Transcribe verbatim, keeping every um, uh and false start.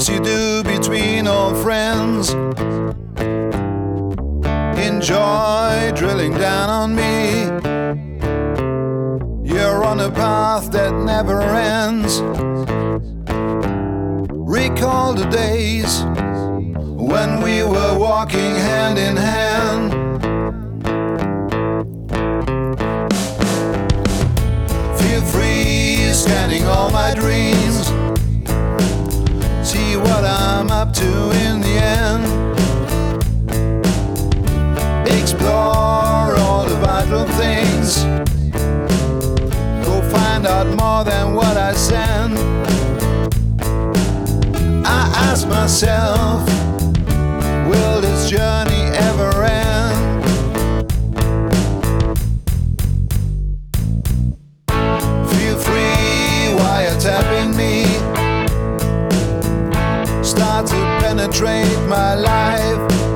things you do between old friends. Enjoy drilling down on me. You're on a path that never ends. Recall the days when we were walking hand in hand. Feel free scanning all my dreams. See what I'm up to in the end. Explore all the vital things. Go find out more than what I send. I ask myself, will this journey ever end? Feel free wiretapping me. Start to penetrate my life.